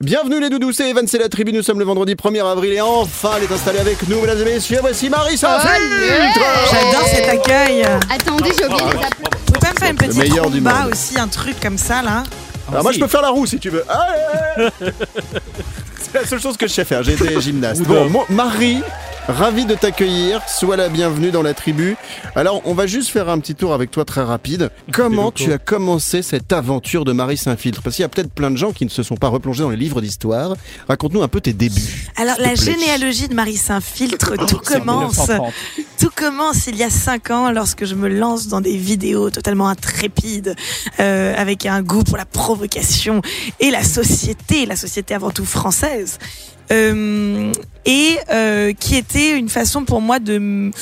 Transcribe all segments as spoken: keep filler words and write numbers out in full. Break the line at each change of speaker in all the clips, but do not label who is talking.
Bienvenue les doudous, c'est Evan, c'est la tribu, nous sommes le vendredi premier avril et enfin elle est installée avec nous, mesdames et messieurs, voici Marie Saint-Filtre.
J'adore cet accueil.
Attendez, j'ai oublié les applaudissements.
Vous pouvez me faire une petite
meilleur du
rumba
monde.
aussi, un truc comme ça là.
Alors moi je peux faire la roue si tu veux. Allez. C'est la seule chose que je sais faire, j'ai été gymnaste. Bon, moi, Marie, ravi de t'accueillir, sois la bienvenue dans la tribu. Alors on va juste faire un petit tour avec toi très rapide. Comment tu as commencé cette aventure de Marie Saint-Filtre? Parce qu'il y a peut-être plein de gens qui ne se sont pas replongés dans les livres d'histoire. Raconte-nous un peu tes débuts.
Alors
s'il te
la
plaît.
généalogie de Marie Saint-Filtre, tout commence. Tout commence il y a cinq ans lorsque je me lance dans des vidéos totalement intrépides, euh, avec un goût pour la provocation et la société, la société avant tout française. Euh, et euh, qui était une façon pour moi de, m-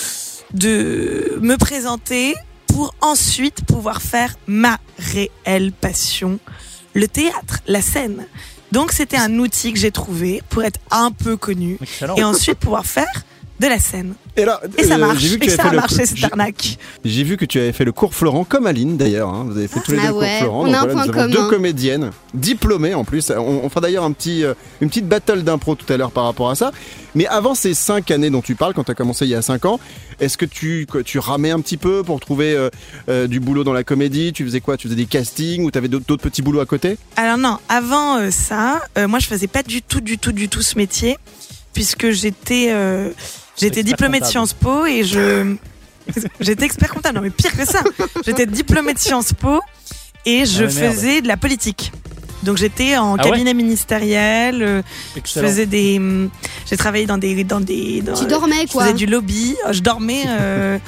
de me présenter pour ensuite pouvoir faire ma réelle passion, le théâtre, la scène. Donc c'était un outil que j'ai trouvé pour être un peu connu
Excellent.
et ensuite pouvoir faire de la scène.
Et, là,
Et ça
euh,
marche,
j'ai vu que
et
tu avais
ça
fait
a
le-
marché cette
j'ai-
arnaque.
J'ai vu que tu avais fait le cours Florent, comme Aline d'ailleurs. Hein. Vous avez fait tous les
Ah
deux le
ouais,
cours Florent.
on
Donc
a un
voilà,
point
nous avons
commun.
deux comédiennes, diplômées en plus. On, on fera d'ailleurs un petit, euh, une petite battle d'impro tout à l'heure par rapport à ça. Mais avant ces cinq années dont tu parles, quand tu as commencé il y a cinq ans, est-ce que tu, que tu ramais un petit peu pour trouver euh, euh, du boulot dans la comédie? Tu faisais quoi? Tu faisais des castings ou tu avais d'autres, d'autres petits boulots à côté?
Alors non, avant euh, ça, euh, moi je faisais pas du tout, du tout, du tout ce métier, puisque j'étais, euh, j'étais
Expert
diplômée de
comptable.
Sciences Po et je, j'étais expert comptable. Non mais pire que ça, j'étais diplômée de Sciences Po et je
Ah ouais, merde.
faisais de la politique. Donc j'étais en
Ah ouais
cabinet ministériel, euh, je
Excellent.
faisais des, hum, j'ai travaillé dans des, dans des, dans-
Tu dormais
je
quoi?
faisais du lobby, je dormais. Euh,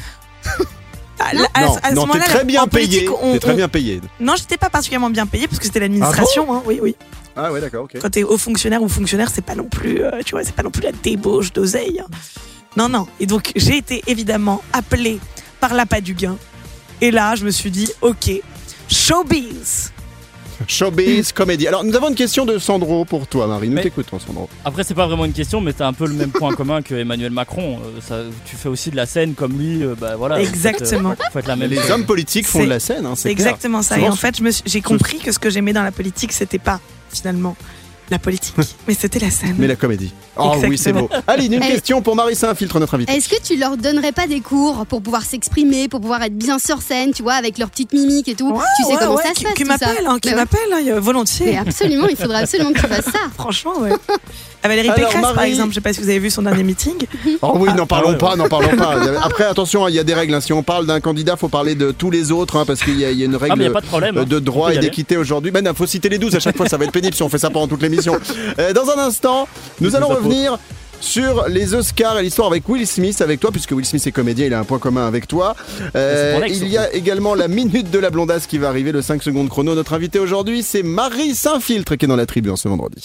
à-
Non.
à-
Non,
à ce
non, t'es
moment-là,
très bien
en politique,
payé.
on-
T'es très
on-
bien payé.
Non, j'étais pas particulièrement bien payée parce que c'était l'administration. hein, oui, oui.
Ah ouais, d'accord, ok.
Quand t'es haut fonctionnaire ou fonctionnaire, c'est pas non plus, euh, tu vois, c'est pas non plus la débauche d'oseille. hein. Non, non. Et donc, j'ai été évidemment appelée par l'appât du gain. Et là, je me suis dit, ok, showbiz.
Showbiz, comédie. Alors nous avons une question de Sandro pour toi, Marie. Nous
Mais-
t'écoutons, Sandro.
Après, c'est pas vraiment une question, mais t'as un peu le même point commun que Emmanuel Macron. Euh, ça, tu fais aussi de la scène comme lui, euh, bah voilà.
Exactement.
Faut être, faut être la
Mais
même
les
chose.
hommes politiques font
C'est-
de la scène, hein,
C'est
c'est clair.
exactement ça.
Souvent,
Et en fait, je me suis- j'ai compris que ce que j'aimais dans la politique, c'était pas finalement la politique, mais c'était la scène.
Mais la comédie. Oh oui, c'est beau. Aline, une
Eh.
question pour Marie Saint-Filtre, notre invitée.
Est-ce que tu leur donnerais pas des cours pour pouvoir s'exprimer, pour pouvoir être bien sur scène, tu vois, avec leurs petites mimiques et tout?
Ouais,
Tu sais
ouais,
comment
ouais,
ça
qui,
se passe
qui
tout ça?
m'appelle, hein, qui
Mais ouais.
m'appelle, hein, volontiers.
Mais absolument, il faudrait absolument que tu fasses ça.
Franchement, ouais. À Valérie
Alors,
Pécresse, par
Marie-
exemple, je sais pas si vous avez vu son dernier meeting.
Oh oui, n'en parlons
ouais,
pas,
ouais.
n'en parlons pas. Après, attention, il y a des règles. hein. Si on parle d'un candidat, faut parler de tous les autres, hein, parce qu'il y, a- il y a une
Ah,
règle
mais y a pas de problème.
euh,
hein.
de
On
droit
peut y
et
aller.
d'équité aujourd'hui. Ben, il faut citer les douze à chaque fois, ça va être pénible si on fait ça pendant toute l'émission. Euh, dans un instant, nous
Les
allons
douze apôtres.
revenir sur les Oscars et l'histoire avec Will Smith avec toi, puisque Will Smith est comédien, il a un point commun avec toi. Euh,
C'est ton ex,
il y a également la minute de la blondasse qui va arriver, le cinq secondes chrono. Notre invité aujourd'hui, c'est Marie Saint-Filtre qui est dans la tribu en ce vendredi.